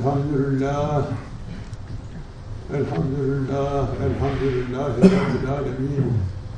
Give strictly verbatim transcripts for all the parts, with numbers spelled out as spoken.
Elhamdülillah, elhamdülillah, elhamdülillah, Rabbil alemin.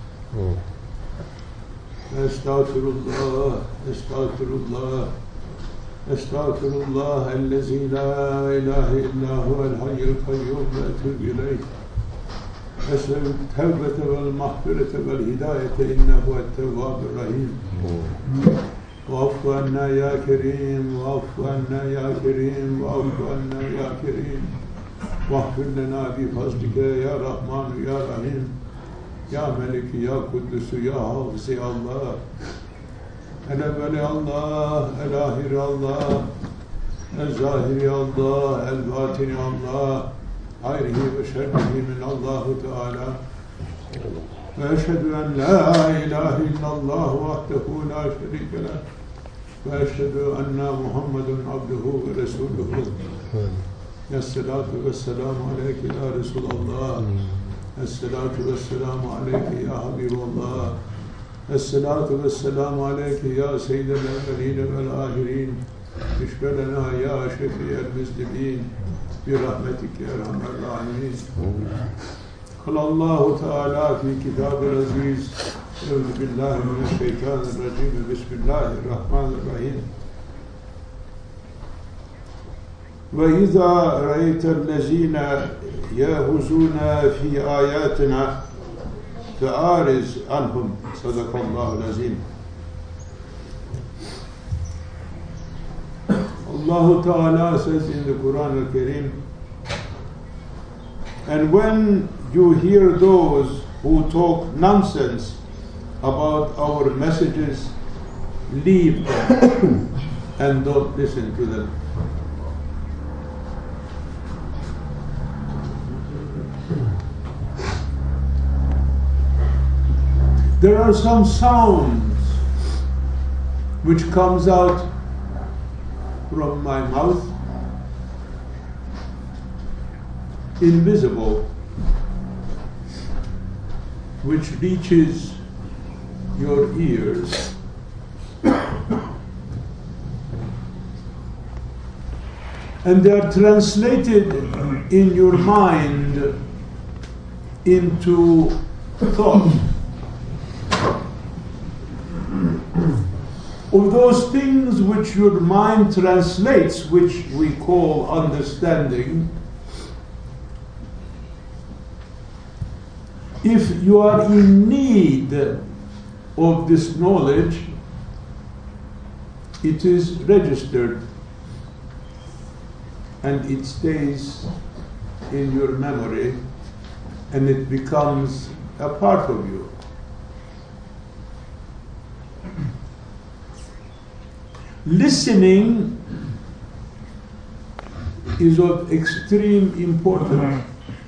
Estağfirullah, estağfirullah, estağfirullah, ellezî la ilahe illa huvel hayyul kayyum ve etûbü ileyh. Es'elü tevbete vel mahfirete vel hidayete innehu ettevvâbur rahîm. وَعَفْوَ عَنَّا يَا كَرِيمُ وَعَفْوَ عَنَّا يَا كَرِيمُ وَعَفْوَ عَنَّا يَا كَرِيمُ وَاغْفِرْ لَنَا بِفَضْلِكَ يَا رَحْمَنُ يَا رَحِيمُ يَا مَلِكِ يَا قُدُّسُ يَا حافظ Allah El-evveli Allah, el-ahiri Allah, el-zahiri Allah, el-batini Allah, hayrihi ve şerrihi min Allahu Teala. Ve eşhedü en la ilahe illallah vahdehu la şerike leh ve eşhedü enne Muhammeden abduhu ve resuluhu. Esselatu vesselamu aleyke ya Resulallah. Esselatu vesselamu aleyke ya Habiballah. Esselatu vesselamu aleyke ya seyyidel evveline vel ahirin. İşbelena ya şefiyel müzdelin. Bir rahmetike erhamer rahimin. Kılallahu Teala fi kitab-ı aziz. Euzu billahi mineşşeytanirracim. Bismillahirrahmanirrahim. Ve izâ ra'eytellezîne yehuzûne fî âyâtina fe'âriz anhum. Sadakallahul azîm. Allah Teala says in the Quran al-Karim, and when you hear those who talk nonsense about our messages, leave them and don't listen to them. There are some sounds which comes out from my mouth, invisible, which reaches your ears. And they are translated in your mind into thought. Of those things which your mind translates, which we call understanding, if you are in need of this knowledge, it is registered and it stays in your memory and it becomes a part of you. Listening is of extreme importance.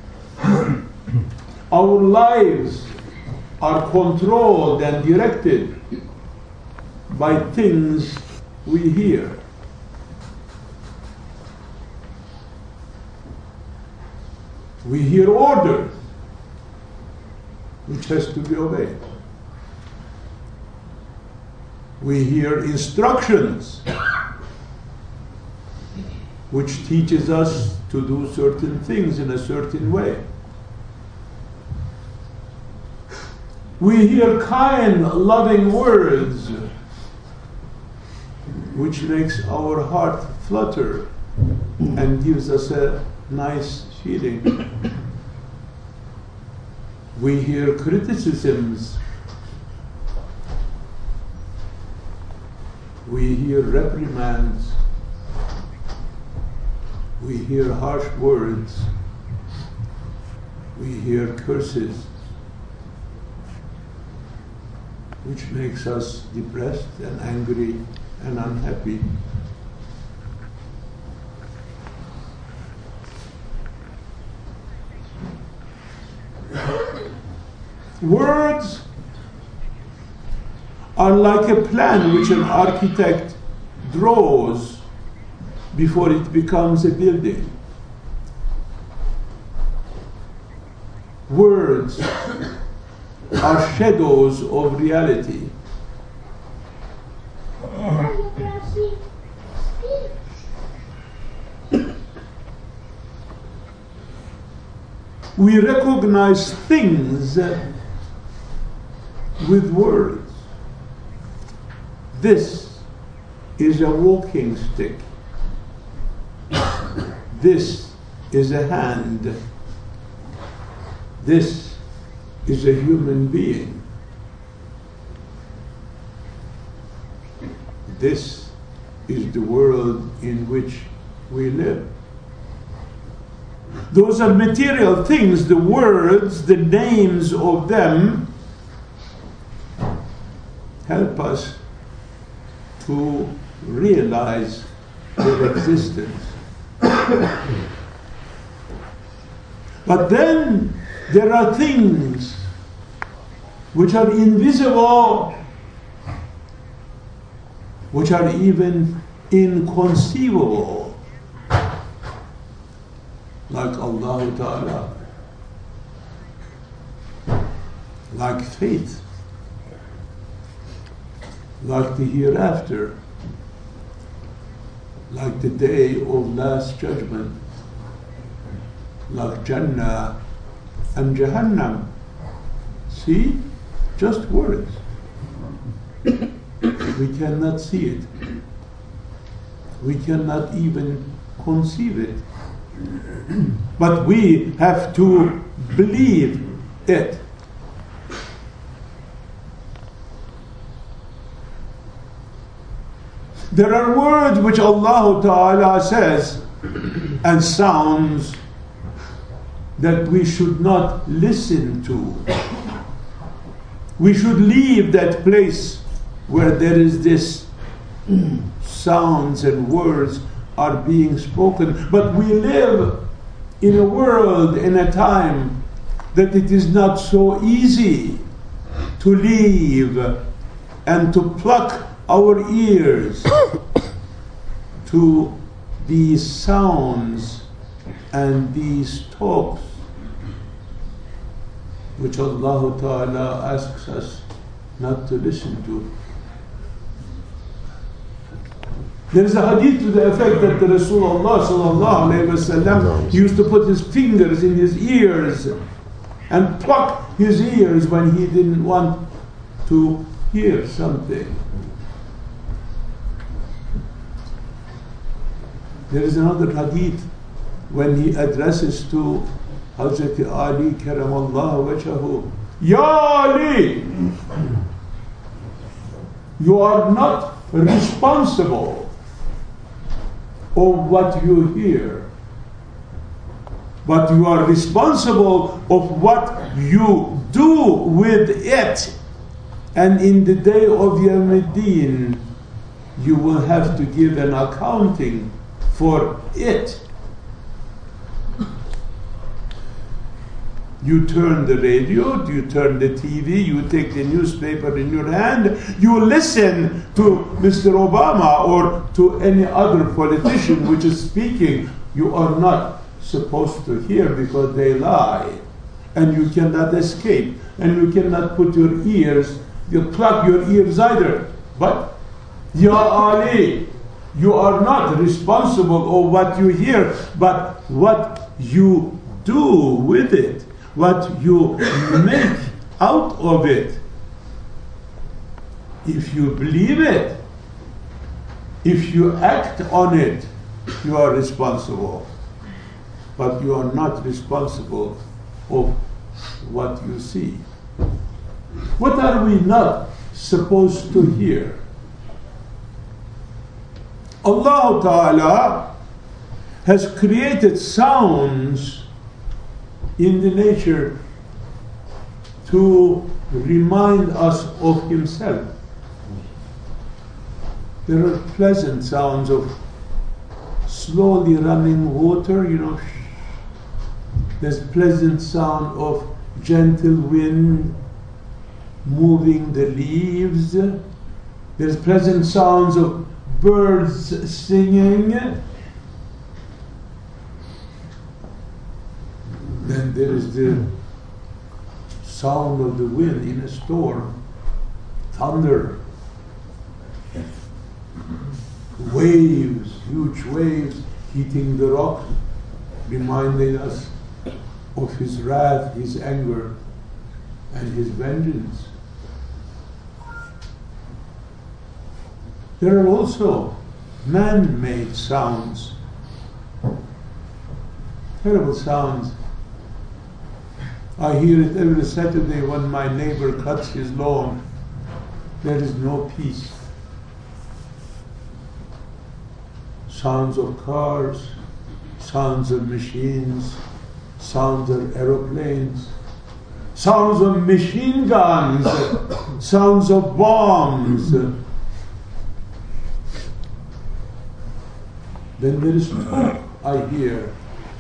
Our lives are controlled and directed by things we hear. We hear orders, which has to be obeyed. We hear instructions, which teaches us to do certain things in a certain way. We hear kind, loving words, which makes our heart flutter and gives us a nice feeling. We hear criticisms. We hear reprimands. We hear harsh words. We hear curses, which makes us depressed and angry and unhappy. Words are like a plan which an architect draws before it becomes a building. Words are shadows of reality. We recognize things with words. This is a walking stick. This is a hand. This is a human being. This is the world in which we live. Those are material things, the words, the names of them help us to realize their existence. But then there are things which are invisible, which are even inconceivable, like Allah Ta'ala, like faith, like the hereafter, like the day of last judgment, like Jannah and Jahannam. See? Just words. We cannot see it. We cannot even conceive it. But we have to believe it. There are words which Allah Ta'ala says and sounds that we should not listen to. We should leave that place where there is this sounds and words are being spoken. But we live in a world, in a time that it is not so easy to leave and to pluck our ears to these sounds and these talks which Allah Ta'ala asks us not to listen to. There is a hadith to the effect that the Rasulullah Sallallahu Alaihi Wasallam used to put his fingers in his ears and pluck his ears when he didn't want to hear something. There is another hadith when he addresses to Hazrat Ali Karamallahu Wajhahu, Ya Ali, you are not responsible of what you hear, but you are responsible of what you do with it. And in the day of Yawmuddin, you will have to give an accounting for it. You turn the radio, you turn the T V, you take the newspaper in your hand, you listen to Mister Obama or to any other politician which is speaking. You are not supposed to hear because they lie. And you cannot escape. And you cannot put your ears, you plug your ears either. But, Ya Ali, you are not responsible of what you hear, but what you do with it. What you make out of it. If you believe it, if you act on it, you are responsible. But you are not responsible of what you see. What are we not supposed to hear? Allah Ta'ala has created sounds in the nature to remind us of Himself. There are pleasant sounds of slowly running water, you know. There's pleasant sound of gentle wind moving the leaves. There's pleasant sounds of birds singing. Then there is the sound of the wind in a storm, thunder, waves, huge waves hitting the rocks, reminding us of his wrath, his anger, and his vengeance. There are also man-made sounds, terrible sounds. I hear it every Saturday when my neighbor cuts his lawn. There is no peace. Sounds of cars, sounds of machines, sounds of aeroplanes, sounds of machine guns, sounds of bombs. Then there is talk, I hear,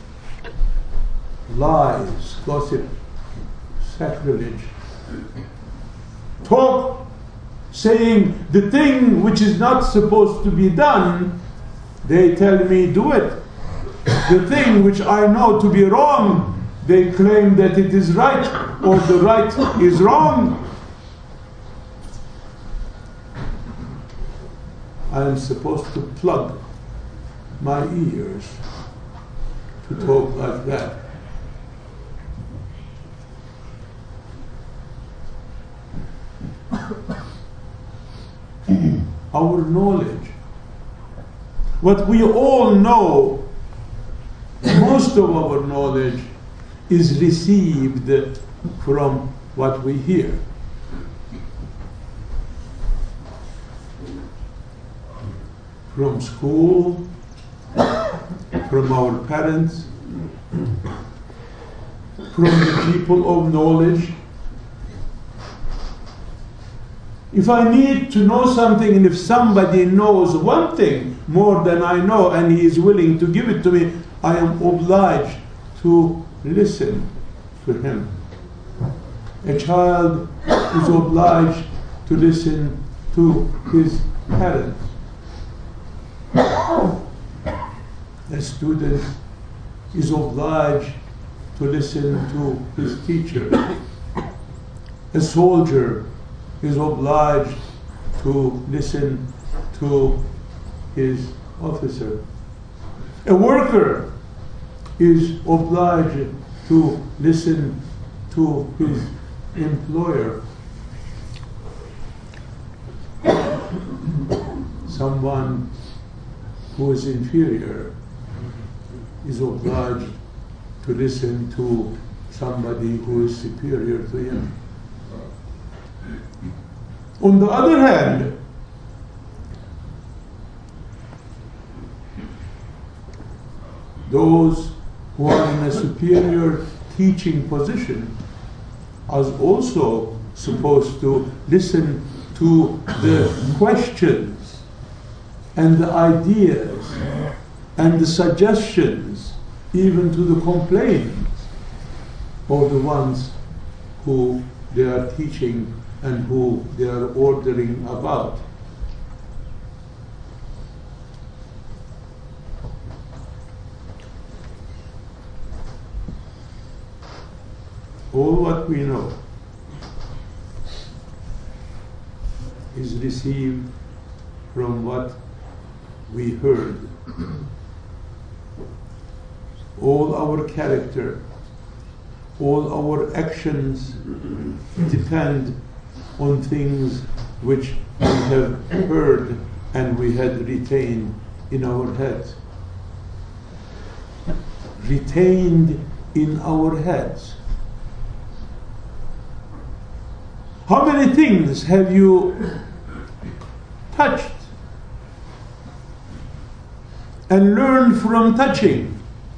lies, gossip, sacrilege. Talk saying the thing which is not supposed to be done, they tell me do it. The thing which I know to be wrong, they claim that it is right, or the right is wrong. I am supposed to plug my ears to talk like that. Our knowledge, what we all know, most of our knowledge is received from what we hear. From school, from our parents, from the people of knowledge. If I need to know something, and if somebody knows one thing more than I know and he is willing to give it to me, I am obliged to listen to him. A child is obliged to listen to his parents. A student is obliged to listen to his teacher. A soldier is obliged to listen to his officer. A worker is obliged to listen to his employer. Someone who is inferior is obliged to listen to somebody who is superior to him. On the other hand, those who are in a superior teaching position are also supposed to listen to the questions and the ideas and the suggestions, even to the complaints of the ones who they are teaching and who they are ordering about. All what we know is received from what we heard. All our character, all our actions depend on things which we have heard and we had retained in our heads. Retained in our heads. How many things have you touched and learned from touching?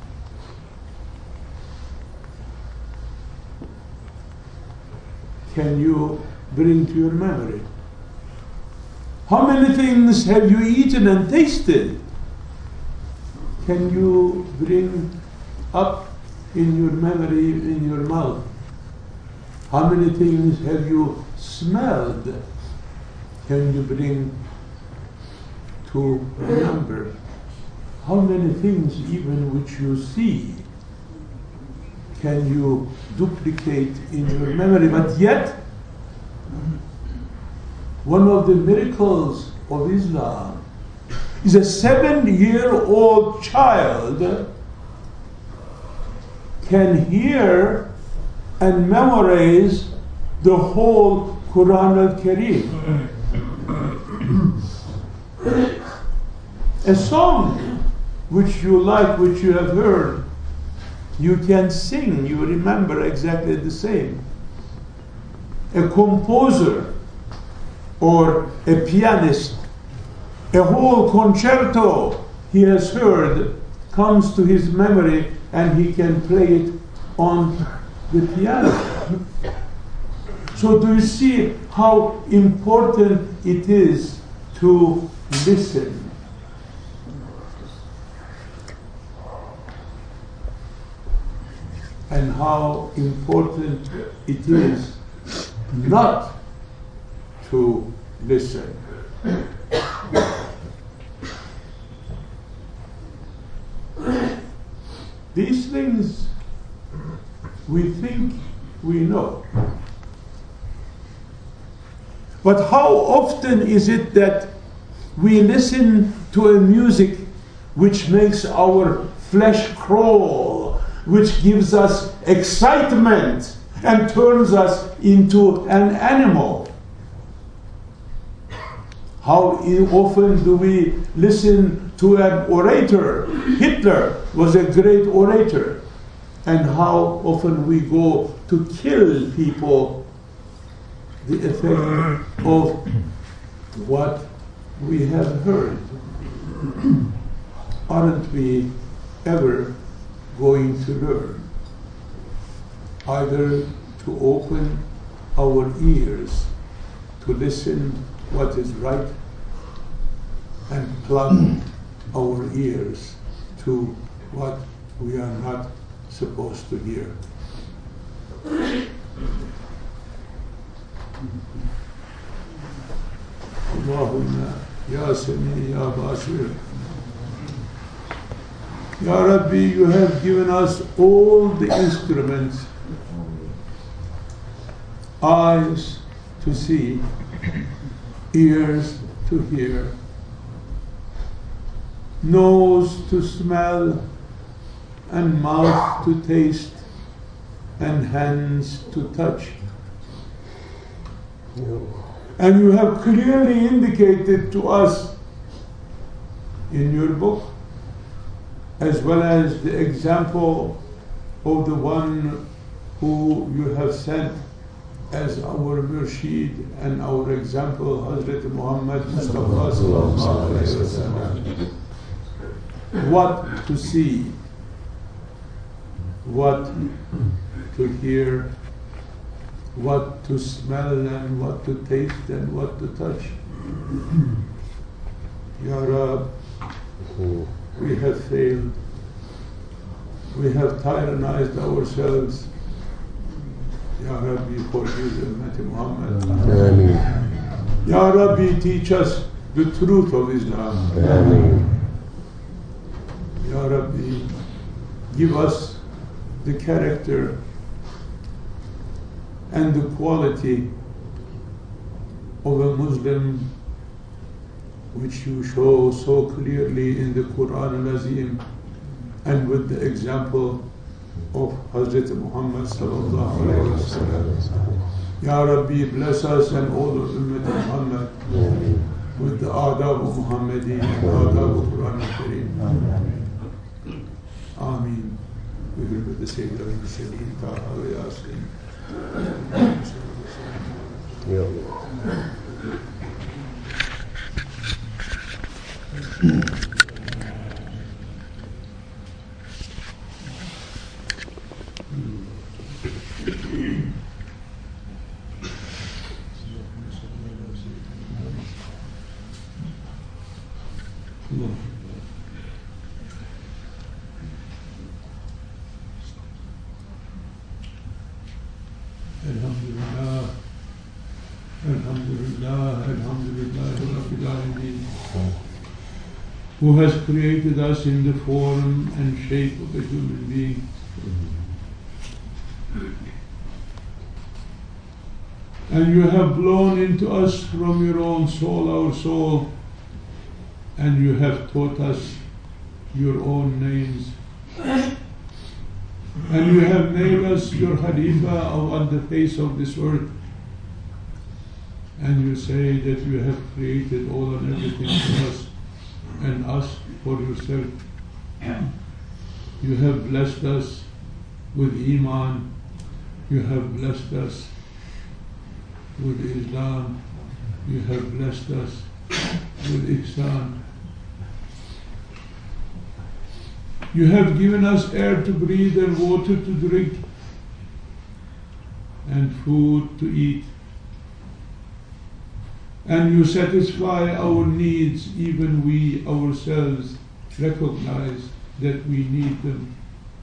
Can you bring to your memory? How many things have you eaten and tasted? Can you bring up in your memory, in your mouth? How many things have you smelled? Can you bring to remember? How many things even which you see can you duplicate in your memory? But yet, one of the miracles of Islam is a seven-year-old child can hear and memorize the whole Quran al-Kareem. A song which you like, which you have heard, you can sing, you remember exactly the same. A composer or a pianist, a whole concerto he has heard comes to his memory and he can play it on the piano. So do you see how important it is to listen? And how important it is not to listen. These things we think we know. But how often is it that we listen to a music which makes our flesh crawl, which gives us excitement and turns us into an animal? How often do we listen to an orator? Hitler was a great orator. And how often we go to kill people, the effect of what we have heard. Aren't we ever going to learn? Either to open our ears to listen what is right and plug our ears to what we are not supposed to hear. Allahumma ya Sami ya Basir. Ya Rabbi, you have given us all the instruments, eyes to see, ears to hear, nose to smell, and mouth to taste, and hands to touch. And you have clearly indicated to us in your book, as well as the example of the one who you have sent as our Murshid and our example, Hazrat Muhammad Mustafa sallallahu alayhi wasallam. What to see, what to hear, what to smell and what to taste and what to touch. Ya Rab, we have failed. We have tyrannized ourselves. Ya Rabbi, forgive Ummati Muhammad. Ameen. Ya Rabbi, teach us the truth of Islam. Ameen. Ya Rabbi, give us the character and the quality of a Muslim which you show so clearly in the Quran al-Azim and with the example of Hazrat Muhammad sallallahu alayhi wa sallam. Ya Rabbi, bless us and all of Ummah Muhammad with the adab of Muhammadi and adab of Quran al-Kareem. Ameen. We will be the Sayyidina wa Sayyidina Taha wa Yasin. Ya Allah. Alhamdulillah, Alhamdulillah, Alhamdulillah, Rabbil Alameen, who has created us in the form and shape of a human being. And you have blown into us from your own soul, our soul, and you have taught us your own names. And you have made us your Khalifa on the face of this earth. And you say that you have created all and everything for us and us for yourself. You have blessed us with Iman. You have blessed us with Islam. You have blessed us with Ihsan. You have given us air to breathe and water to drink and food to eat. And you satisfy our needs, even we ourselves recognize that we need them.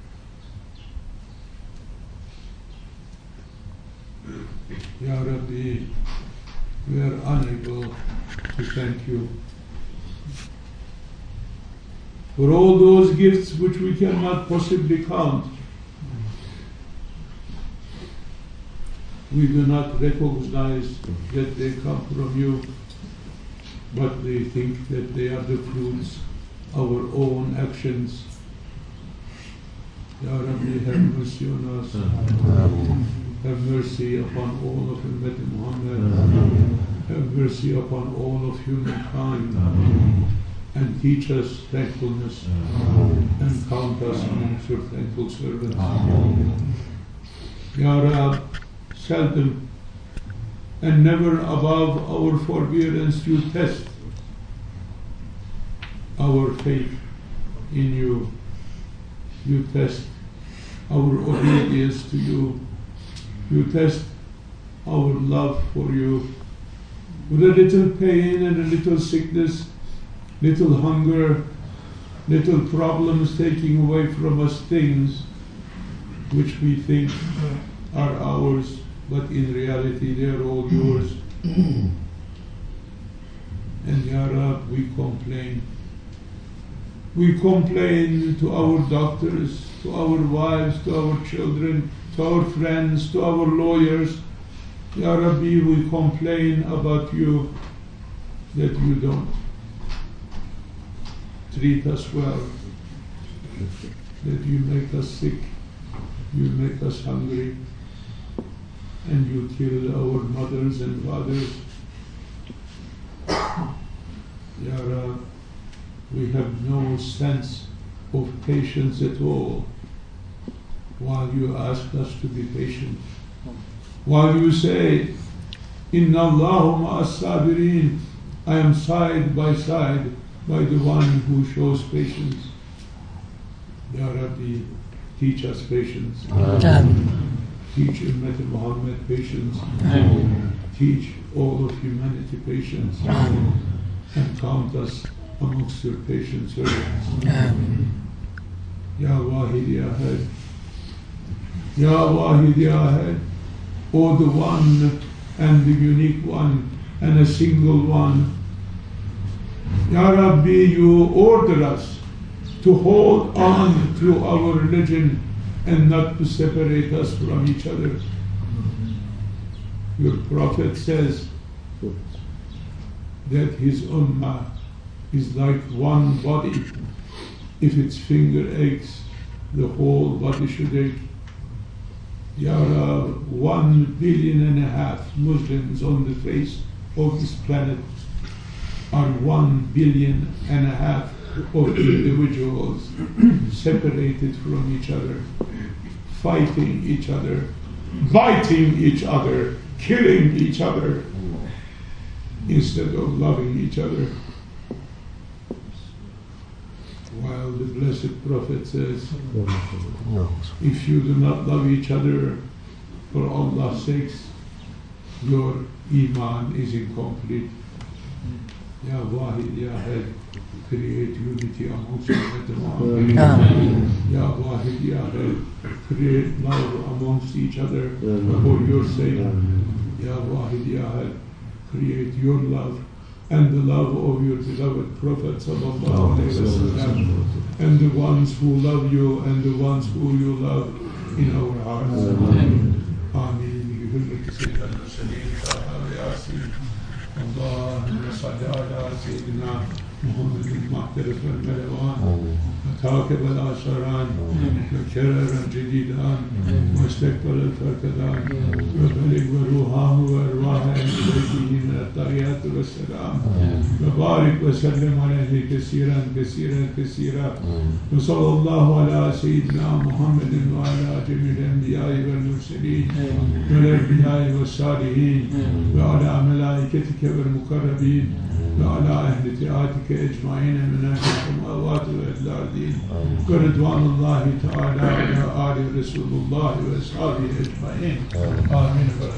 Ya Rabbi, we are unable to thank you for all those gifts which we cannot possibly count. We do not recognize that they come from you, but they think that they are the fruits of our own actions. Ya Rabbi, have mercy on us. Have mercy upon all of Ummah Muhammad. Have mercy upon all of humankind. And teach us thankfulness and count us amongst your thankful servants. Ya Rab, seldom and never above our forbearance you test our faith in you. You test our obedience to you. You test our love for you. With a little pain and a little sickness, little hunger, little problems taking away from us things which we think are ours, but in reality they are all yours. And Ya Rab, we complain. We complain to our doctors, to our wives, to our children, to our friends, to our lawyers. Ya Rabbi, we complain about you, that you don't treat us well, that you make us sick, you make us hungry, and you kill our mothers and fathers. Ya Rab, we have no sense of patience at all, while you ask us to be patient. While you say, Inna Allahu ma'as sabirin, I am side by side by the one who shows patience. Ya Rabbi, teach us patience. Amen. Teach Ummah Muhammad patience. Amen. Teach all of humanity patience. Amen. And count us amongst your patient servants. Amen. Ya Wahid Ya Ahad. Ya Wahid Ya Ahad. O the one and the unique one and a single one. Ya Rabbi, you order us to hold on to our religion and not to separate us from each other. Your Prophet says that his ummah is like one body. If its finger aches, the whole body should ache. Ya Rab, one billion and a half Muslims on the face of this planet are one billion and a half of individuals separated from each other, fighting each other, biting each other, killing each other, instead of loving each other. While the Blessed Prophet says, if you do not love each other for Allah's sakes, your Iman is incomplete. Ya Wahid Ya Ahad, create unity amongst Ummah. Ya Wahid Ya Ahad, create love amongst each other for your sake. Ya Wahid Ya Ahad, create your love and the love of your beloved Prophet sallallahu alaihi wasallam, and the ones who love you and the ones who you love in our hearts. Amen. بحرمة سيدنا المرسلين اللهم صل على سيدنا محمد المحترف الملوان وتاكب الآثاران وكررا جديدا واستقبل الفرقدان وبلغ وروحه وأرواح أهل بيته من التحيات والسلام وبارك وسلم عليه كثيرا كثيرا كثيرا وصلى الله على سيدنا محمد وعلى جميع الأنبياء والمرسلين والأنبياء والصالحين وعلى ملائكتك والمقربين وعلى أهل طاعتك أجمعين من أهل السماوات والأرضين ورضوان الله تعالى على آل رسول الله وأصحابه أجمعين آمين.